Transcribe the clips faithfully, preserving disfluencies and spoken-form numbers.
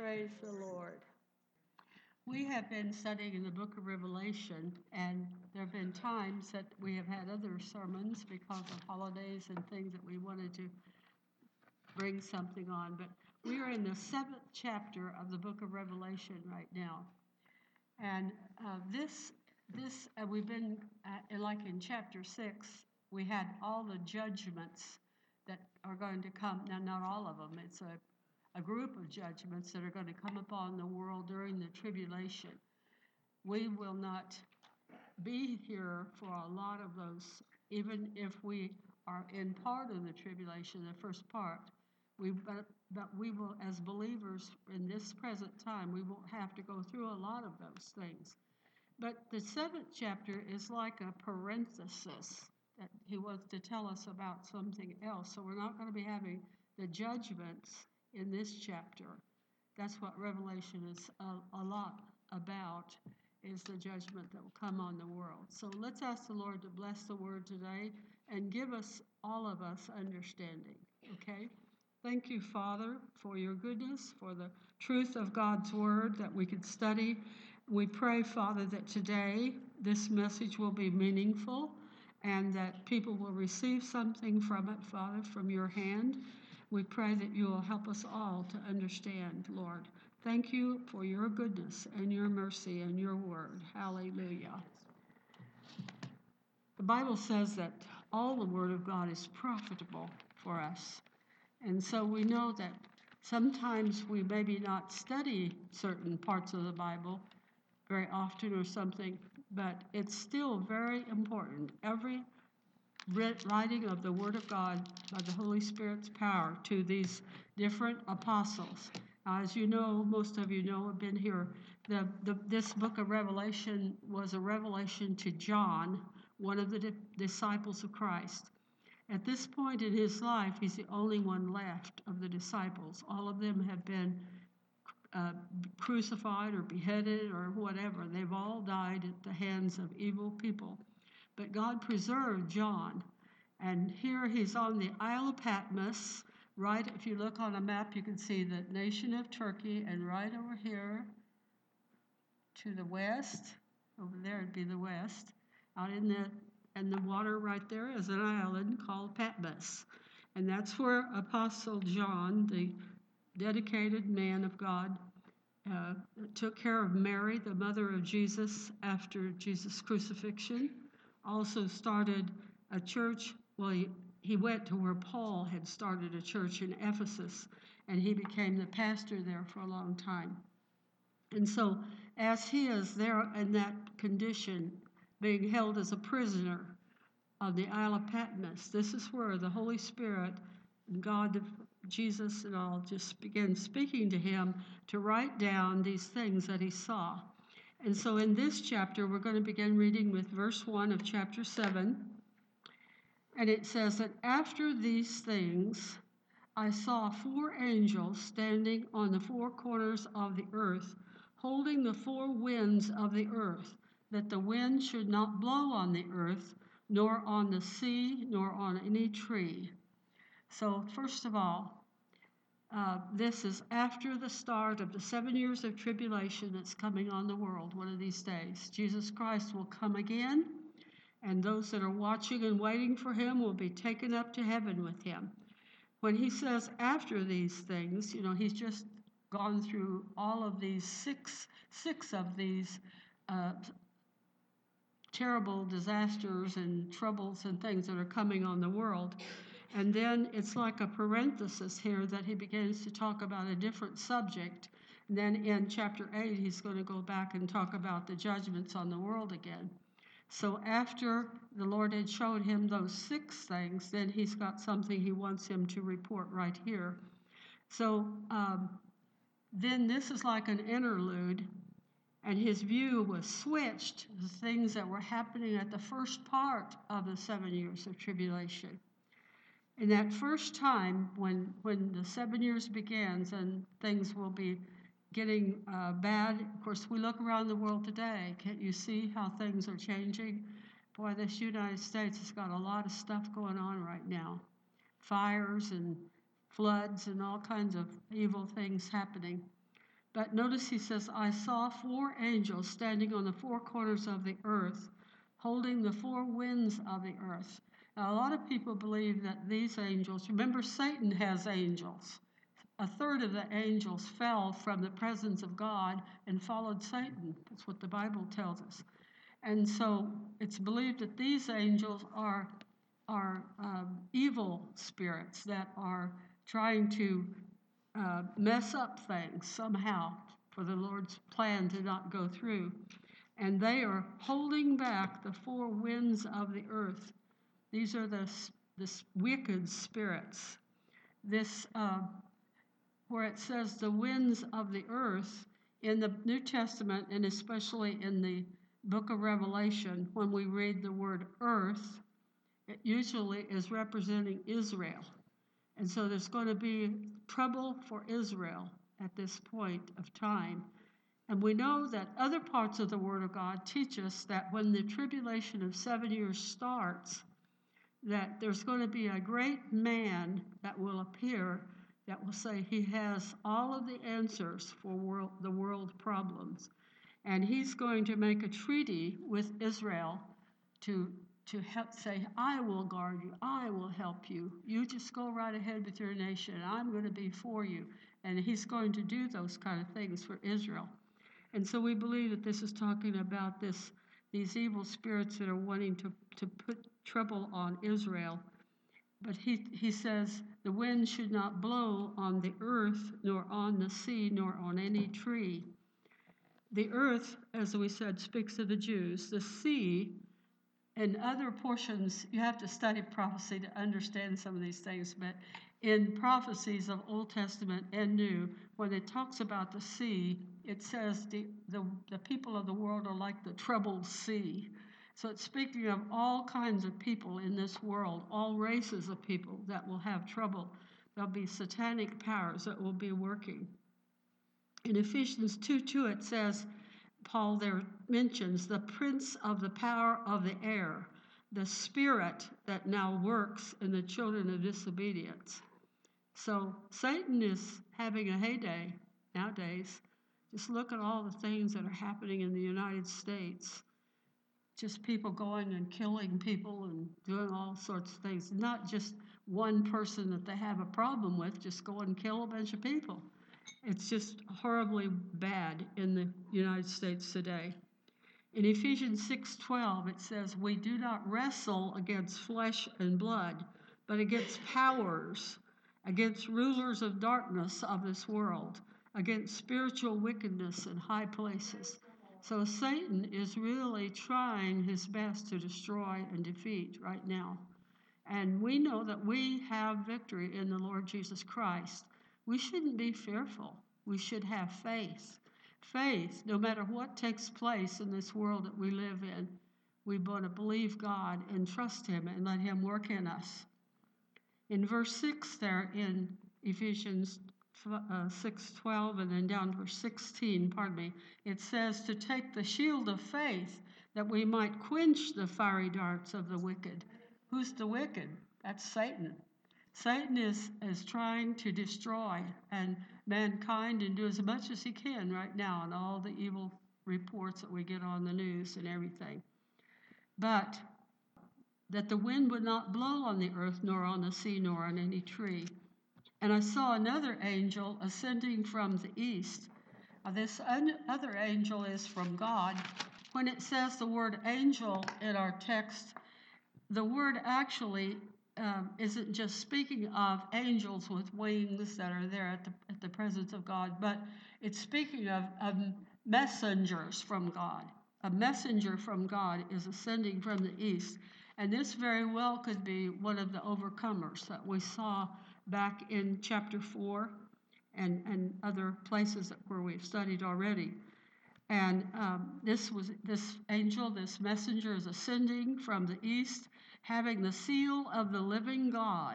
Praise the Lord. We have been studying in the book of Revelation, and there have been times that we have had other sermons because of holidays and things that we wanted to bring something on. But we are in the seventh chapter of the book of Revelation right now. And uh, this, this uh, we've been, uh, like in chapter six, we had all the judgments that are going to come. Now, not all of them. It's a a group of judgments that are going to come upon the world during the tribulation. We will not be here for a lot of those, even if we are in part of the tribulation, the first part. We, but, but we will, as believers in this present time, we won't have to go through a lot of those things. But the seventh chapter is like a parenthesis that he wants to tell us about something else. So we're not going to be having the judgments in this chapter. That's what Revelation is a, a lot about, is the judgment that will come on the world. So let's ask the Lord to bless the word today and give us, all of us, understanding, okay? Thank you, Father, for your goodness, for the truth of God's word that we could study. We pray, Father, that today this message will be meaningful and that people will receive something from it, Father, from your hand. We pray that you will help us all to understand, Lord. Thank you for your goodness and your mercy and your word. Hallelujah. The Bible says that all the word of God is profitable for us. And so we know that sometimes we maybe not study certain parts of the Bible very often or something, but it's still very important. Every writing of the Word of God by the Holy Spirit's power to these different apostles. Now, as you know, most of you know, have been here, the, the, this book of Revelation was a revelation to John, one of the di- disciples of Christ. At this point in his life, he's the only one left of the disciples. All of them have been uh, crucified or beheaded or whatever. They've all died at the hands of evil people. But God preserved John. And here he's on the Isle of Patmos. Right, if you look on a map, you can see the nation of Turkey. And right over here to the west, over there would be the west, out in the, and the water right there is an island called Patmos. And that's where Apostle John, the dedicated man of God, uh, took care of Mary, the mother of Jesus, after Jesus' crucifixion. Also started a church. Well, he, he went to where Paul had started a church in Ephesus, and he became the pastor there for a long time. And so as he is there in that condition, being held as a prisoner on the Isle of Patmos, this is where the Holy Spirit, God, Jesus and all, just began speaking to him to write down these things that he saw. And so in this chapter, we're going to begin reading with verse one of chapter seven. And it says that after these things, I saw four angels standing on the four corners of the earth, holding the four winds of the earth, that the wind should not blow on the earth, nor on the sea, nor on any tree. So first of all, Uh, this is after the start of the seven years of tribulation that's coming on the world one of these days. Jesus Christ will come again, and those that are watching and waiting for him will be taken up to heaven with him. When he says after these things, you know, he's just gone through all of these six, six of these uh, terrible disasters and troubles and things that are coming on the world. And then it's like a parenthesis here that he begins to talk about a different subject. And then in chapter eight, he's going to go back and talk about the judgments on the world again. So after the Lord had showed him those six things, then he's got something he wants him to report right here. So um, then this is like an interlude, and his view was switched to the things that were happening at the first part of the seven years of tribulation. In that first time, when when the seven years begins and things will be getting uh, bad, of course, we look around the world today. Can't you see how things are changing? Boy, this United States has got a lot of stuff going on right now. Fires and floods and all kinds of evil things happening. But notice he says, I saw four angels standing on the four corners of the earth, holding the four winds of the earth. Now, a lot of people believe that these angels, remember, Satan has angels. A third of the angels fell from the presence of God and followed Satan. That's what the Bible tells us. And so it's believed that these angels are, are um, evil spirits that are trying to uh, mess up things somehow for the Lord's plan to not go through. And they are holding back the four winds of the earth. These are the, the wicked spirits. This, uh, where it says the winds of the earth, in the New Testament, and especially in the book of Revelation, when we read the word earth, it usually is representing Israel. And so there's going to be trouble for Israel at this point of time. And we know that other parts of the Word of God teach us that when the tribulation of seven years starts, that there's going to be a great man that will appear that will say he has all of the answers for world, the world problems. And he's going to make a treaty with Israel to, to help say, I will guard you, I will help you. You just go right ahead with your nation, I'm going to be for you. And he's going to do those kind of things for Israel. And so we believe that this is talking about this, these evil spirits that are wanting to, to put trouble on Israel. But he, he says, the wind should not blow on the earth, nor on the sea, nor on any tree. The earth, as we said, speaks of the Jews. The sea and other portions, you have to study prophecy to understand some of these things, but in prophecies of Old Testament and New, when it talks about the sea, it says the, the, the people of the world are like the troubled sea. So it's speaking of all kinds of people in this world, all races of people that will have trouble. There'll be satanic powers that will be working. In Ephesians two two, it says, Paul there mentions the prince of the power of the air, the spirit that now works in the children of disobedience. So Satan is having a heyday nowadays. Just look at all the things that are happening in the United States. Just people going and killing people and doing all sorts of things. Not just one person that they have a problem with, just go and kill a bunch of people. It's just horribly bad in the United States today. In Ephesians six twelve, it says, we do not wrestle against flesh and blood, but against powers, against rulers of darkness of this world, against spiritual wickedness in high places. So Satan is really trying his best to destroy and defeat right now. And we know that we have victory in the Lord Jesus Christ. We shouldn't be fearful. We should have faith. Faith, no matter what takes place in this world that we live in, we want to believe God and trust Him and let Him work in us. In verse six there in Ephesians uh, six twelve and then down to verse sixteen, pardon me, it says to take the shield of faith that we might quench the fiery darts of the wicked. Who's the wicked? That's Satan. Satan is, is trying to destroy and mankind and do as much as he can right now in all the evil reports that we get on the news and everything. But that the wind would not blow on the earth, nor on the sea, nor on any tree. And I saw another angel ascending from the east. Now, this un- other angel is from God. When it says the word angel in our text, the word actually um, isn't just speaking of angels with wings that are there at the, at the presence of God, but it's speaking of, of messengers from God. A messenger from God is ascending from the east. And this very well could be one of the overcomers that we saw back in chapter four and, and other places where we've studied already. And um, this was this angel, this messenger is ascending from the east, having the seal of the living God.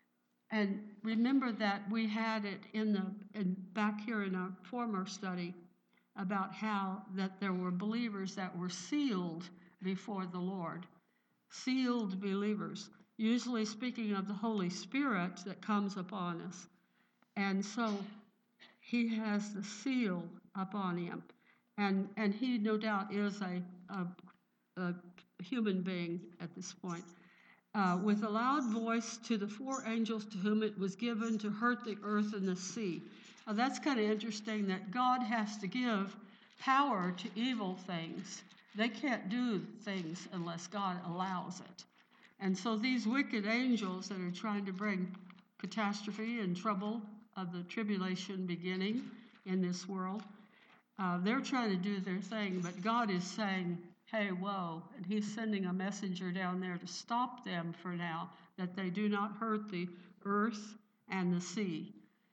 And remember that we had it in the in, back here in our former study about how that there were believers that were sealed before the Lord. Sealed believers, usually speaking of the Holy Spirit that comes upon us. And so he has the seal upon him. And, and he, no doubt, is a, a, a human being at this point. Uh, with a loud voice to the four angels to whom it was given to hurt the earth and the sea. Now, that's kind of interesting that God has to give power to evil things. They can't do things unless God allows it. And so these wicked angels that are trying to bring catastrophe and trouble of the tribulation beginning in this world, uh, they're trying to do their thing, but God is saying, hey, whoa, and he's sending a messenger down there to stop them for now, that they do not hurt the earth and the sea.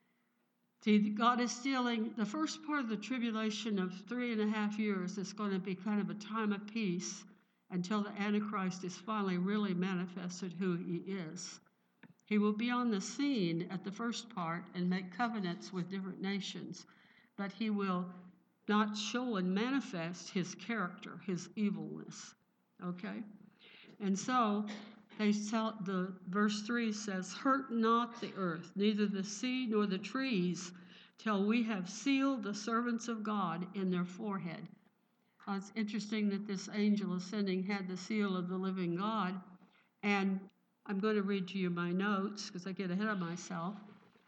See, God is stealing the first part of the tribulation of three and a half years is going to be kind of a time of peace until the Antichrist is finally really manifested who he is. He will be on the scene at the first part and make covenants with different nations, but he will not show and manifest his character, his evilness, okay? And so they tell, the verse three says, hurt not the earth, neither the sea nor the trees, till we have sealed the servants of God in their forehead. Uh, it's interesting that this angel ascending had the seal of the living God, and I'm going to read to you my notes because I get ahead of myself.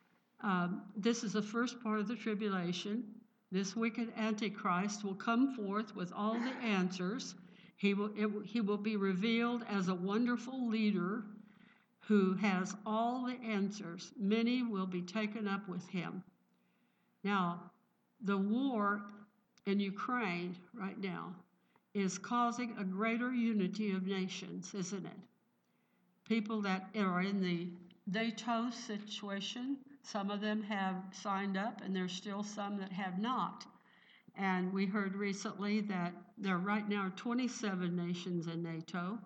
Um, this is the first part of the tribulation. This wicked Antichrist will come forth with all the answers. He will, it, he will be revealed as a wonderful leader who has all the answers. Many will be taken up with him. Now, the war in Ukraine right now is causing a greater unity of nations, isn't it? People that are in the NATO situation, some of them have signed up, and there's still some that have not. And we heard recently that there right now are twenty-seven nations in NATO,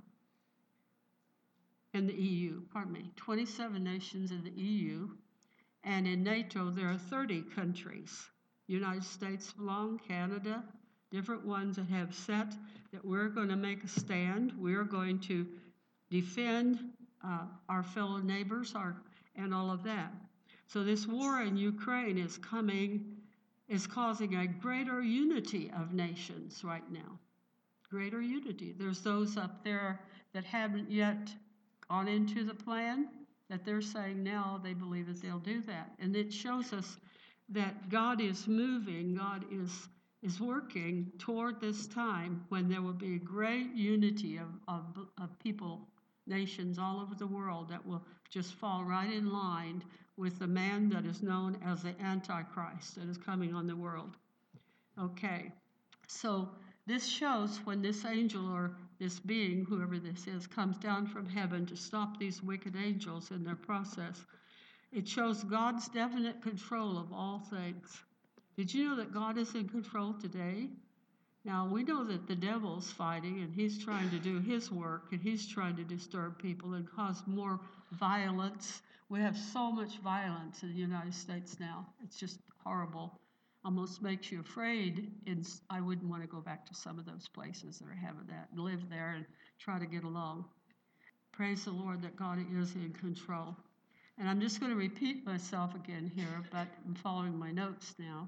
in the E U, pardon me, twenty-seven nations in the E U, and in NATO there are thirty countries. United States belong, Canada, different ones that have set that we're going to make a stand. We're going to defend uh, our fellow neighbors, our and all of that. So this war in Ukraine is coming, is causing a greater unity of nations right now. Greater unity. There's those up there that haven't yet gone into the plan, that they're saying now they believe that they'll do that. And it shows us that God is moving, God is, is working toward this time when there will be a great unity of, of, of people, nations all over the world that will just fall right in line with the man that is known as the Antichrist that is coming on the world. Okay, so this shows when this angel or this being, whoever this is, comes down from heaven to stop these wicked angels in their process. It shows God's definite control of all things. Did you know that God is in control today? Now, we know that the devil's fighting, and he's trying to do his work, and he's trying to disturb people and cause more violence. We have so much violence in the United States now. It's just horrible. Almost makes you afraid. And I wouldn't want to go back to some of those places that are having that and live there and try to get along. Praise the Lord that God is in control. And I'm just going to repeat myself again here, but I'm following my notes now.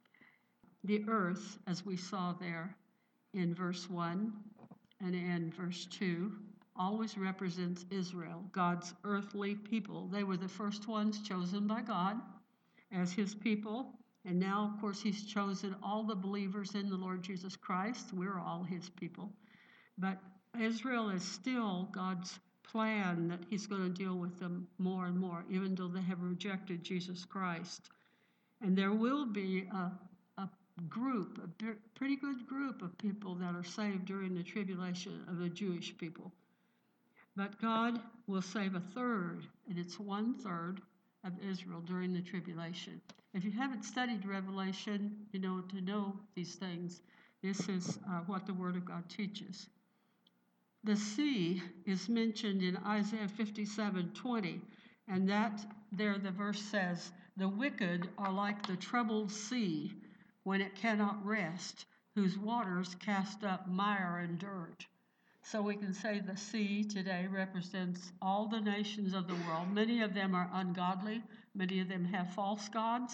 The earth, as we saw there in verse one and in verse two, always represents Israel, God's earthly people. They were the first ones chosen by God as his people. And now, of course, he's chosen all the believers in the Lord Jesus Christ. We're all his people. But Israel is still God's plan that he's going to deal with them more and more, even though they have rejected Jesus Christ. And there will be a, a group, a pretty good group of people that are saved during the tribulation of the Jewish people. But God will save a third, and it's one third of Israel during the tribulation. If you haven't studied Revelation, you know, to know these things, this is uh, what the Word of God teaches. The sea is mentioned in Isaiah fifty-seven twenty, and that there the verse says, the wicked are like the troubled sea when it cannot rest, whose waters cast up mire and dirt. So we can say the sea today represents all the nations of the world. Many of them are ungodly. Many of them have false gods.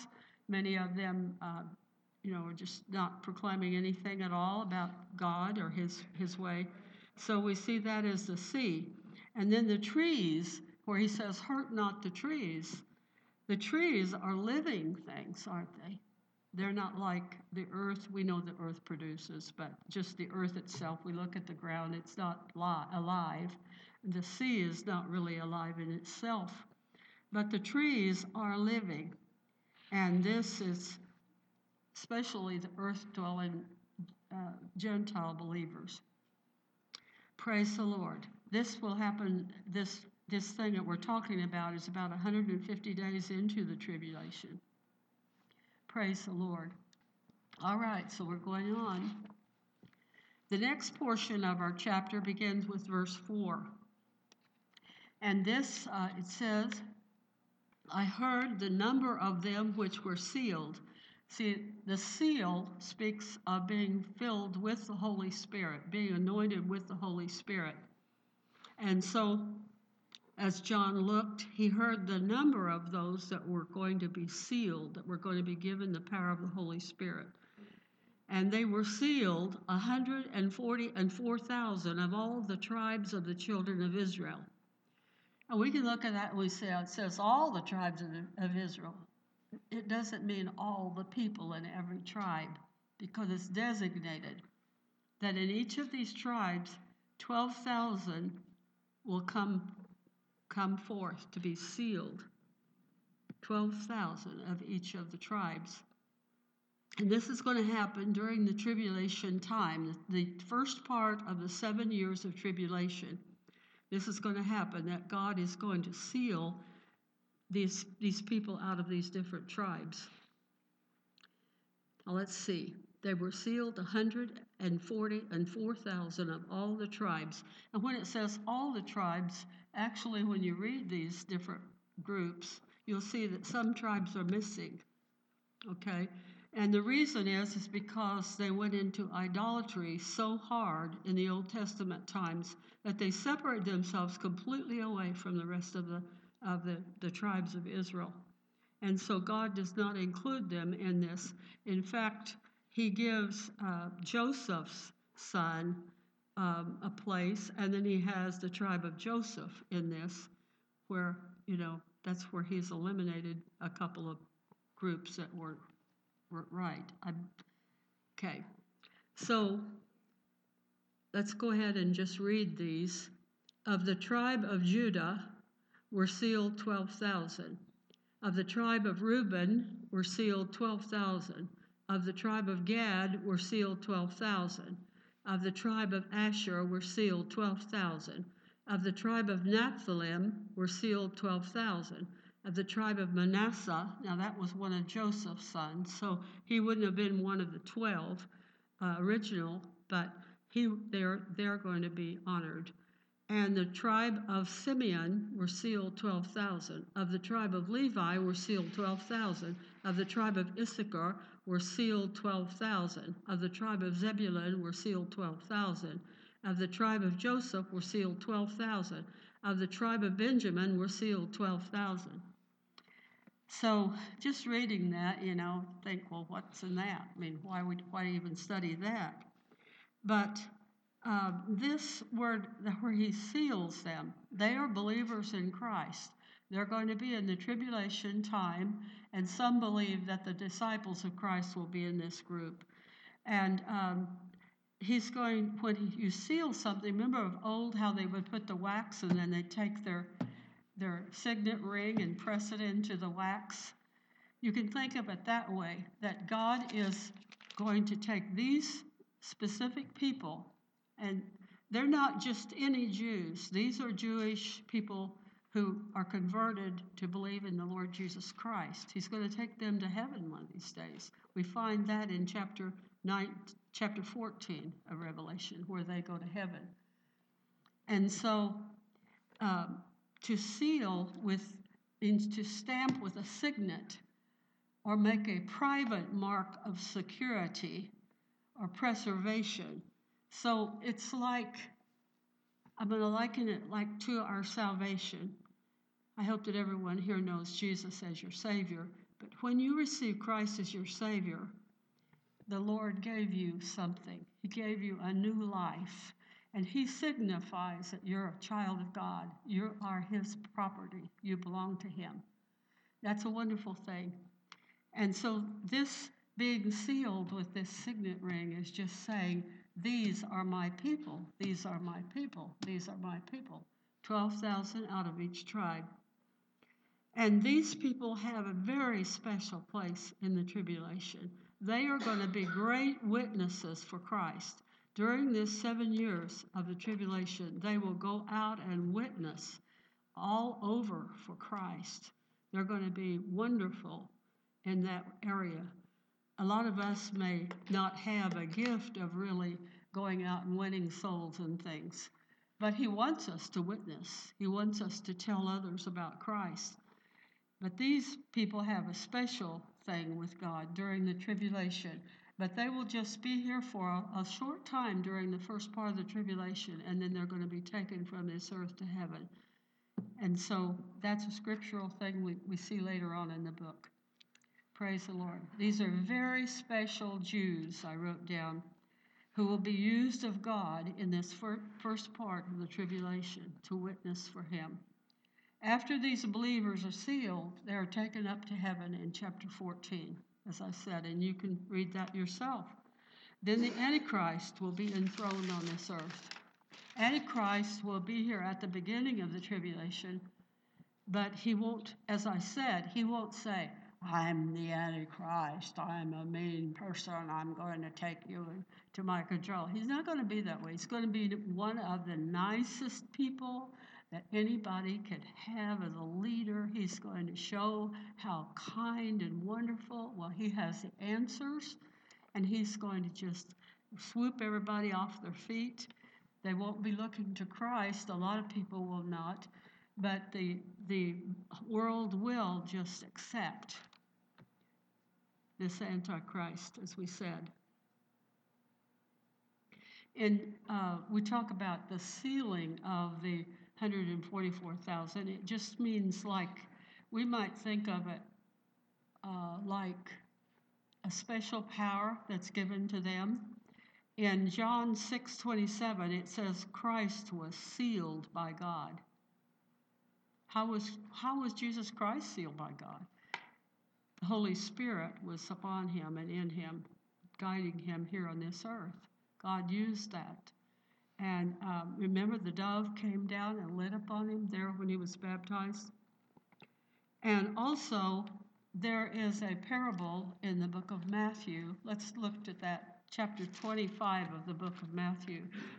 Many of them, uh, you know, are just not proclaiming anything at all about God or his, his way. So we see that as the sea. And then the trees, where he says, hurt not the trees. The trees are living things, aren't they? They're not like the earth. We know the earth produces, but just the earth itself, we look at the ground, it's not li- alive. The sea is not really alive in itself. But the trees are living. And this is especially the earth-dwelling uh, Gentile believers. Praise the Lord. This will happen, this, this thing that we're talking about is about one hundred fifty days into the tribulation. Praise the Lord. All right, so we're going on. The next portion of our chapter begins with verse four. And this, uh, it says, I heard the number of them which were sealed. See, the seal speaks of being filled with the Holy Spirit, being anointed with the Holy Spirit. And so, as John looked, he heard the number of those that were going to be sealed, that were going to be given the power of the Holy Spirit. And they were sealed, one hundred forty-four thousand of all the tribes of the children of Israel. And we can look at that and we say, it says all the tribes of, of Israel. It doesn't mean all the people in every tribe, because it's designated that in each of these tribes, twelve thousand will come, come forth to be sealed. twelve thousand of each of the tribes. And this is going to happen during the tribulation time, the first part of the seven years of tribulation. This is going to happen, that God is going to seal these, these people out of these different tribes. Now let's see. They were sealed one hundred forty-four thousand of all the tribes. And when it says all the tribes, actually when you read these different groups, you'll see that some tribes are missing. Okay? And the reason is, is because they went into idolatry so hard in the Old Testament times that they separated themselves completely away from the rest of the, of the, the tribes of Israel. And so God does not include them in this. In fact, he gives uh, Joseph's son um, a place, and then he has the tribe of Joseph in this, where, you know, that's where he's eliminated a couple of groups that were right. I'm, okay, so let's go ahead and just read these. Of the tribe of Judah were sealed twelve thousand. Of the tribe of Reuben were sealed twelve thousand. Of the tribe of Gad were sealed twelve thousand. Of the tribe of Asher were sealed twelve thousand. Of the tribe of Naphtali were sealed twelve thousand. Of the tribe of Manasseh, now that was one of Joseph's sons, so he wouldn't have been one of the twelve uh, original, but he they're, they're going to be honored. And the tribe of Simeon were sealed twelve thousand. Of the tribe of Levi were sealed twelve thousand. Of the tribe of Issachar were sealed twelve thousand. Of the tribe of Zebulun were sealed twelve thousand. Of the tribe of Joseph were sealed twelve thousand. Of the tribe of Benjamin were sealed twelve thousand. So just reading that, you know, think, well, what's in that? I mean, why would why even study that? But uh, this word, where he seals them, they are believers in Christ. They're going to be in the tribulation time, and some believe that the disciples of Christ will be in this group. And um, he's going, when he, you seal something, remember of old how they would put the wax and then they'd take their their signet ring and press it into the wax. You can think of it that way, that God is going to take these specific people, and they're not just any Jews. These are Jewish people who are converted to believe in the Lord Jesus Christ. He's going to take them to heaven one of these days. We find that in chapter nine, chapter fourteen of Revelation, where they go to heaven. And so, um, to seal with, means to stamp with a signet or make a private mark of security or preservation. So it's like, I'm going to liken it like to our salvation. I hope that everyone here knows Jesus as your Savior, But when you receive Christ as your Savior, the Lord gave you something. He gave you a new life. And he signifies that you're a child of God. You are his property. You belong to him. That's a wonderful thing. And so this being sealed with this signet ring is just saying, these are my people. These are my people. These are my people. twelve thousand out of each tribe. And these people have a very special place in the tribulation. They are going to be great witnesses for Christ. During this seven years of the tribulation, they will go out and witness all over for Christ. They're going to be wonderful in that area. A lot of us may not have a gift of really going out and winning souls and things, but he wants us to witness. He wants us to tell others about Christ. But these people have a special thing with God during the tribulation. But they will just be here for a, a short time during the first part of the tribulation, and then they're going to be taken from this earth to heaven. And so that's a scriptural thing we, we see later on in the book. Praise the Lord. These are very special Jews, I wrote down, who will be used of God in this fir- first part of the tribulation to witness for him. After these believers are sealed, they are taken up to heaven in chapter fourteen, as I said, and you can read that yourself. Then the Antichrist will be enthroned on this earth. Antichrist will be here at the beginning of the tribulation, but he won't, as I said, he won't say, I'm the Antichrist, I'm a mean person, I'm going to take you to my control. He's not going to be that way. He's going to be one of the nicest people that anybody could have as a leader. He's going to show how kind and wonderful. Well, he has the answers, and he's going to just swoop everybody off their feet. They won't be looking to Christ. A lot of people will not, but the the world will just accept this Antichrist, as we said. And uh, we talk about the sealing of the one hundred forty-four thousand. It just means like, we might think of it uh, like a special power that's given to them. In John six twenty-seven, it says Christ was sealed by God. How was, how was Jesus Christ sealed by God? The Holy Spirit was upon him and in him, guiding him here on this earth. God used that. And um, remember, the dove came down and lit upon him there when he was baptized. And also, there is a parable in the book of Matthew. Let's look at that, chapter twenty-five of the book of Matthew.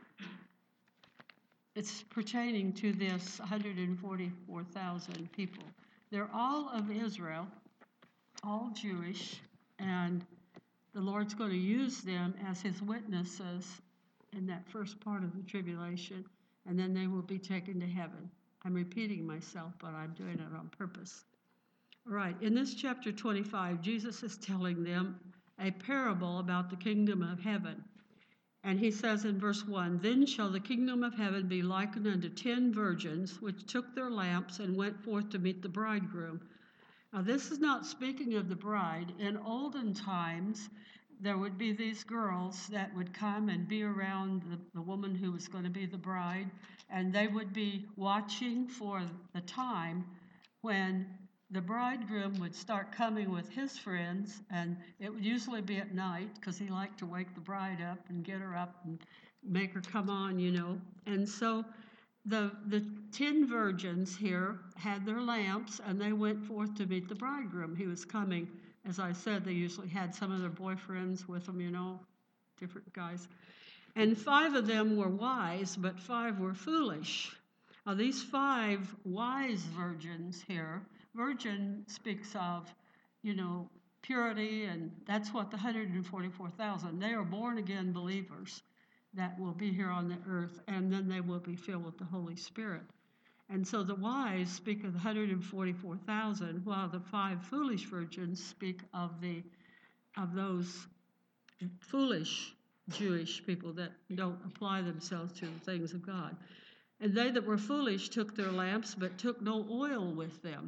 It's pertaining to this one hundred forty-four thousand people. They're all of Israel, all Jewish, and the Lord's going to use them as his witnesses in that first part of the tribulation, and then they will be taken to heaven. I'm repeating myself, but I'm doing it on purpose. All right, in this chapter twenty-five, Jesus is telling them a parable about the kingdom of heaven. And he says in verse one, Then shall the kingdom of heaven be likened unto ten virgins, which took their lamps and went forth to meet the bridegroom. Now, this is not speaking of the bride. In olden times, there would be these girls that would come and be around the, the woman who was going to be the bride, and they would be watching for the time when the bridegroom would start coming with his friends, and it would usually be at night because he liked to wake the bride up and get her up and make her come on, you know. And so the the ten virgins here had their lamps, and they went forth to meet the bridegroom. He was coming. As I said, they usually had some of their boyfriends with them, you know, different guys. And five of them were wise, but five were foolish. Now, these five wise virgins here, virgin speaks of, you know, purity, and that's what the one hundred forty-four thousand, they are born-again believers that will be here on the earth, and then they will be filled with the Holy Spirit. And so the wise speak of the one hundred forty-four thousand, while the five foolish virgins speak of the of those foolish Jewish people that don't apply themselves to the things of God. And they that were foolish took their lamps, but took no oil with them.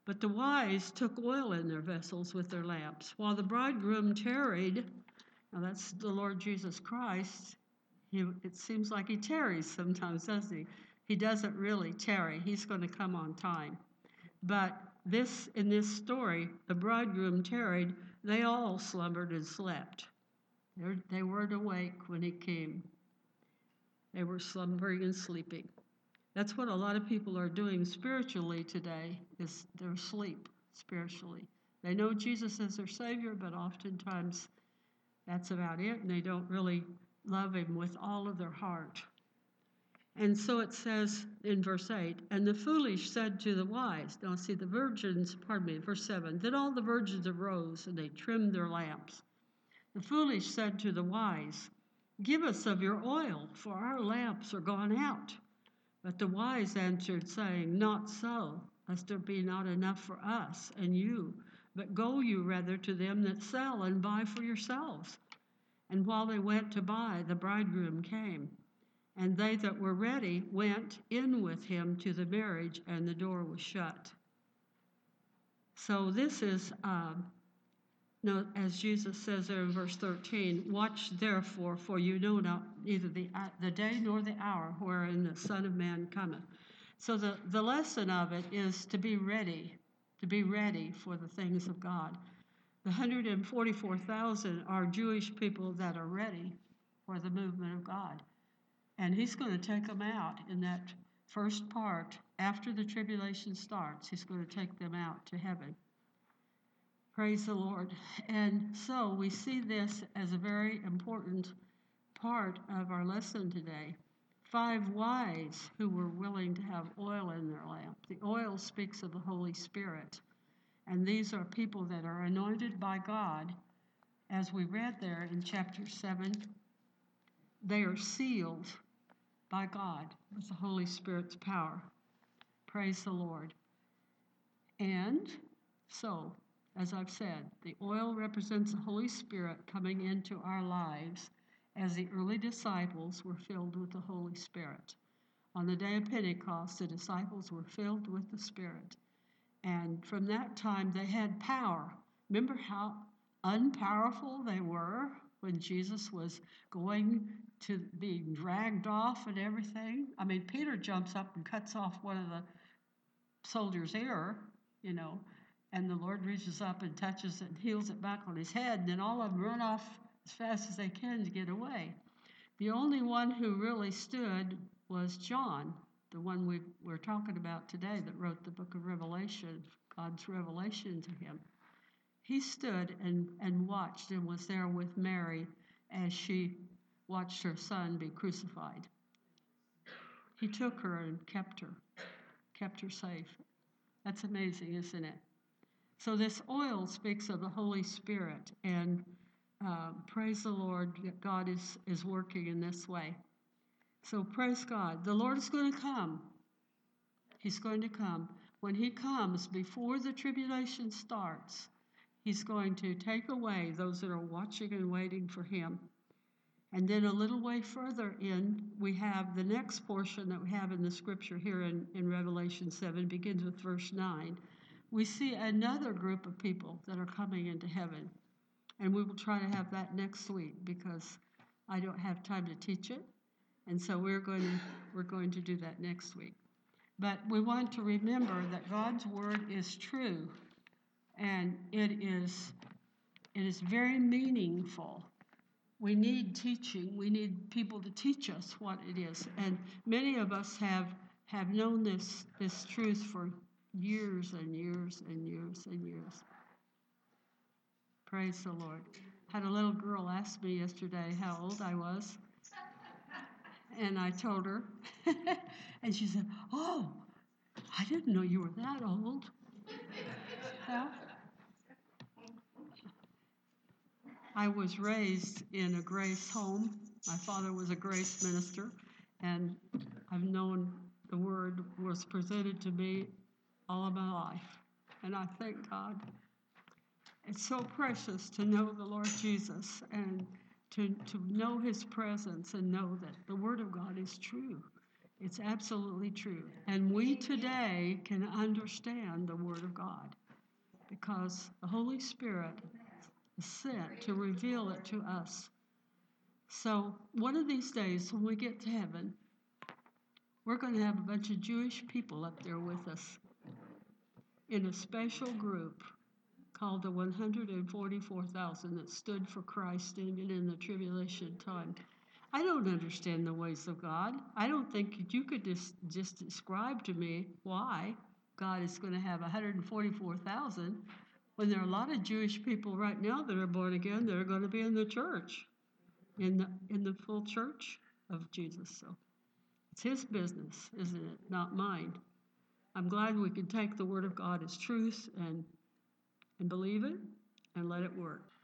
But the wise took oil in their vessels with their lamps. While the bridegroom tarried, now that's the Lord Jesus Christ, he, it seems like he tarries sometimes, doesn't he? He doesn't really tarry. He's going to come on time. But this, in this story, the bridegroom tarried. They all slumbered and slept. They're, they weren't awake when he came. They were slumbering and sleeping. That's what a lot of people are doing spiritually today, is they're asleep spiritually. They know Jesus is their Savior, but oftentimes that's about it, and they don't really love him with all of their heart. And so it says in verse eight, and the foolish said to the wise, now see the virgins, pardon me, verse seven, then all the virgins arose and they trimmed their lamps. The foolish said to the wise, give us of your oil, for our lamps are gone out. But the wise answered, saying, not so, lest there be not enough for us and you, but go you rather to them that sell and buy for yourselves. And while they went to buy, the bridegroom came. And they that were ready went in with him to the marriage, and the door was shut. So this is, um, no, as Jesus says there in verse thirteen, watch therefore, for you know not neither the, uh, the day nor the hour wherein the Son of Man cometh. So the, the lesson of it is to be ready, to be ready for the things of God. The one hundred forty-four thousand are Jewish people that are ready for the movement of God. And he's going to take them out in that first part. After the tribulation starts, he's going to take them out to heaven. Praise the Lord. And so we see this as a very important part of our lesson today. Five wise who were willing to have oil in their lamp. The oil speaks of the Holy Spirit. And these are people that are anointed by God. As we read there in chapter seven, they are sealed by God with the Holy Spirit's power. Praise the Lord. And so, as I've said, the oil represents the Holy Spirit coming into our lives as the early disciples were filled with the Holy Spirit. On the day of Pentecost, the disciples were filled with the Spirit. And from that time, they had power. Remember how unpowerful they were when Jesus was going to be dragged off and everything? I mean, Peter jumps up and cuts off one of the soldier's ear, you know, and the Lord reaches up and touches it and heals it back on his head, and then all of them run off as fast as they can to get away. The only one who really stood was John, the one we, we're talking about today that wrote the book of Revelation, God's revelation to him. He stood and, and watched and was there with Mary as she watched her son be crucified. He took her and kept her, kept her safe. That's amazing, isn't it? So this oil speaks of the Holy Spirit, and uh, praise the Lord that God is, is working in this way. So praise God. The Lord is going to come. He's going to come. When he comes, before the tribulation starts, he's going to take away those that are watching and waiting for him. And then a little way further in, we have the next portion that we have in the scripture here in, in Revelation seven, begins with verse nine. We see another group of people that are coming into heaven. And we will try to have that next week because I don't have time to teach it. And so we're going to, we're going to do that next week. But we want to remember that God's word is true. And it is, it is very meaningful. We need teaching. We need people to teach us what it is. And many of us have, have known this, this truth for years and years and years and years. Praise the Lord. Had a little girl ask me yesterday how old I was. And I told her. And she said, oh, I didn't know you were that old. Well, I was raised in a grace home. My father was a grace minister, and I've known the word was presented to me all of my life. And I thank God. It's so precious to know the Lord Jesus and to, to know his presence and know that the word of God is true. It's absolutely true. And we today can understand the Word of God because the Holy Spirit is sent to reveal it to us. So one of these days when we get to heaven, we're going to have a bunch of Jewish people up there with us in a special group called the one hundred forty-four thousand that stood for Christ even in the tribulation time. I don't understand the ways of God. I don't think you could just, just describe to me why God is going to have one hundred forty-four thousand when there are a lot of Jewish people right now that are born again that are going to be in the church, in the, in the full church of Jesus. So it's his business, isn't it? Not mine. I'm glad we can take the Word of God as truth and, and believe it and let it work.